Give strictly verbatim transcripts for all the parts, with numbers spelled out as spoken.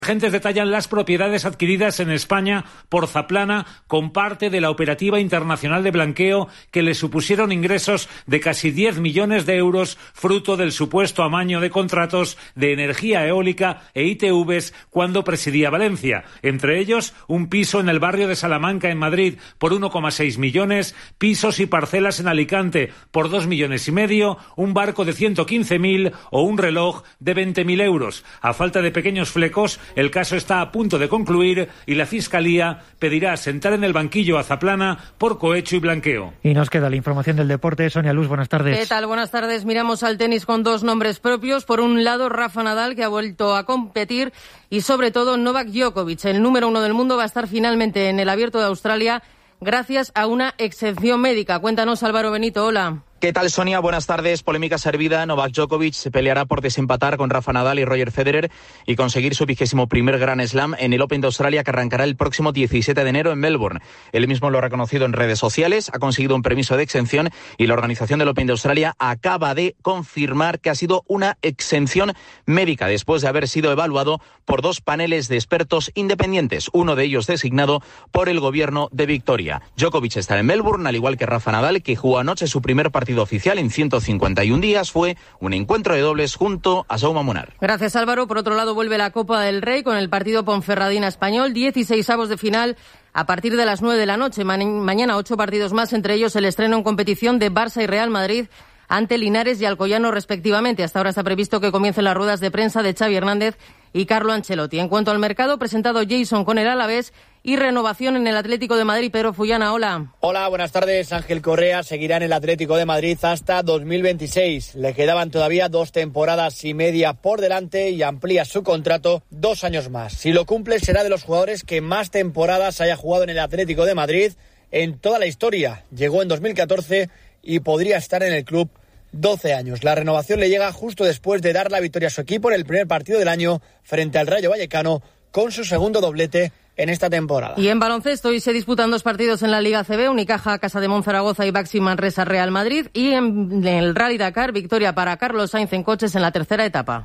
Agentes detallan las propiedades adquiridas en España por Zaplana con parte de la operativa internacional de blanqueo que le supusieron ingresos de casi diez millones de euros fruto del supuesto amaño de contratos de energía eólica e I T Vs cuando presidía Valencia. Entre ellos, un piso en el barrio de Salamanca en Madrid por uno coma seis millones, pisos y parcelas en Alicante por dos millones y medio, un barco de ciento quince mil o un reloj de veinte mil euros. A falta de pequeños flecos, el caso está a punto de concluir y la Fiscalía pedirá sentar en el banquillo a Zaplana por cohecho y blanqueo. Y nos queda la información del deporte. Sonia Luz, buenas tardes. ¿Qué tal? Buenas tardes. Miramos al tenis con dos nombres propios. Por un lado, Rafa Nadal, que ha vuelto a competir, y sobre todo Novak Djokovic, el número uno del mundo, va a estar finalmente en el Abierto de Australia gracias a una exención médica. Cuéntanos, Álvaro Benito. Hola. ¿Qué tal, Sonia? Buenas tardes. Polémica servida. Novak Djokovic se peleará por desempatar con Rafa Nadal y Roger Federer y conseguir su vigésimo primer Grand Slam en el Open de Australia, que arrancará el próximo diecisiete de enero en Melbourne. Él mismo lo ha reconocido en redes sociales, ha conseguido un permiso de exención y la organización del Open de Australia acaba de confirmar que ha sido una exención médica después de haber sido evaluado por dos paneles de expertos independientes, uno de ellos designado por el gobierno de Victoria. Djokovic estará en Melbourne, al igual que Rafa Nadal, que jugó anoche su primer partido oficial en ciento cincuenta y un días. Fue un encuentro de dobles junto a Jaume Munar. Gracias, Álvaro. Por otro lado, vuelve la Copa del Rey con el partido Ponferradina-Español, dieciseisavos de final a partir de las nueve de la noche. Ma- mañana ocho partidos más, entre ellos el estreno en competición de Barça y Real Madrid ante Linares y Alcoyano respectivamente. Hasta ahora está previsto que comiencen las ruedas de prensa de Xavi Hernández y Carlo Ancelotti. En cuanto al mercado, presentado Jason con el Alavés y renovación en el Atlético de Madrid. Pedro Fullana, hola. Hola, buenas tardes. Ángel Correa seguirá en el Atlético de Madrid hasta dos mil veintiséis. Le quedaban todavía dos temporadas y media por delante y amplía su contrato dos años más. Si lo cumple, será de los jugadores que más temporadas haya jugado en el Atlético de Madrid en toda la historia. Llegó en dos mil catorce y podría estar en el club doce años. La renovación le llega justo después de dar la victoria a su equipo en el primer partido del año frente al Rayo Vallecano con su segundo doblete en esta temporada. Y en baloncesto hoy se disputan dos partidos en la Liga A C B, Unicaja Casa de Monzaragoza y Baxi Manresa Real Madrid, y en el Rally Dakar, victoria para Carlos Sainz en coches en la tercera etapa.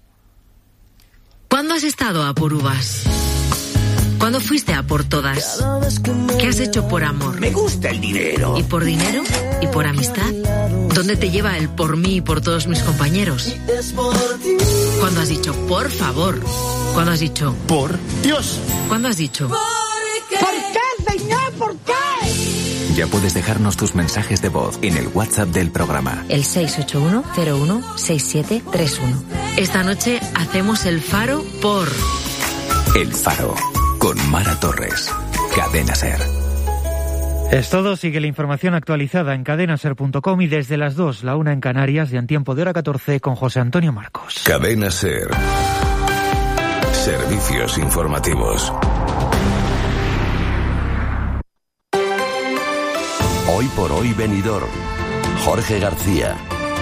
¿Cuándo has estado a por uvas? ¿Cuándo fuiste a por todas? ¿Qué has hecho por amor? Me gusta el dinero. ¿Y por dinero? ¿Y por amistad? ¿Dónde te lleva el por mí y por todos mis compañeros? ¿Cuándo has dicho por favor? ¿Cuándo has dicho por Dios? ¿Cuándo has dicho ¿por qué, señor? ¿Por qué? Ya puedes dejarnos tus mensajes de voz en el WhatsApp del programa. El seis ocho uno cero uno seis siete tres uno. Esta noche hacemos el Faro por... El Faro, con Mara Torres. Cadena SER. Es todo. Sigue la información actualizada en cadena ser punto com y desde las dos, la una en Canarias, y en tiempo de hora catorce con José Antonio Marcos. Cadena SER. Servicios informativos. Hoy por hoy Benidorm. Jorge García.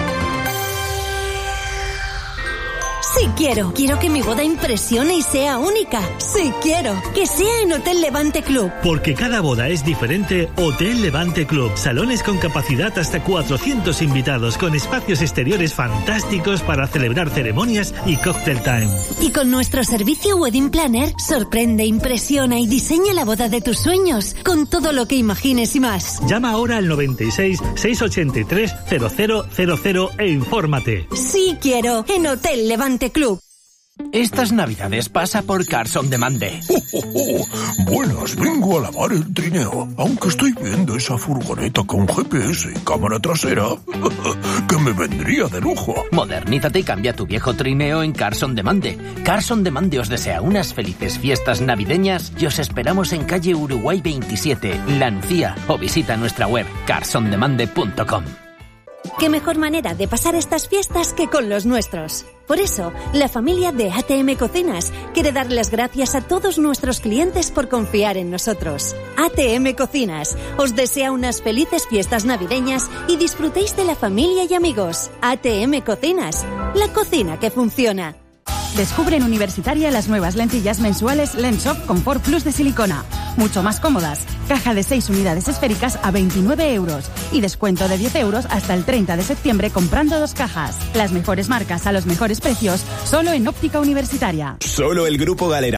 Sí quiero. Quiero que mi boda impresione y sea única. Sí quiero. Que sea en Hotel Levante Club. Porque cada boda es diferente, Hotel Levante Club. Salones con capacidad hasta cuatrocientos invitados, con espacios exteriores fantásticos para celebrar ceremonias y cocktail time. Y con nuestro servicio Wedding Planner, sorprende, impresiona y diseña la boda de tus sueños, con todo lo que imagines y más. Llama ahora al noventa y seis, seiscientos ochenta y tres, cero cero cero cero e infórmate. Sí quiero. En Hotel Levante Club. Estas navidades pasa por Cars on Demand. Oh, oh, oh. Buenas, vengo a lavar el trineo. Aunque estoy viendo esa furgoneta con G P S y cámara trasera, que me vendría de lujo. Modernízate y cambia tu viejo trineo en Cars on Demand. Cars on Demand os desea unas felices fiestas navideñas y os esperamos en calle Uruguay veintisiete, La Nucía, o visita nuestra web cars on demand punto com. ¿Qué mejor manera de pasar estas fiestas que con los nuestros? Por eso, la familia de A T M Cocinas quiere dar las gracias a todos nuestros clientes por confiar en nosotros. A T M Cocinas os desea unas felices fiestas navideñas y disfrutéis de la familia y amigos. A T M Cocinas, la cocina que funciona. Descubre en Universitaria las nuevas lentillas mensuales Lensoft Comfort Plus de silicona. Mucho más cómodas. Caja de seis unidades esféricas a veintinueve euros. Y descuento de diez euros hasta el treinta de septiembre comprando dos cajas. Las mejores marcas a los mejores precios, solo en Óptica Universitaria. Solo el Grupo Galera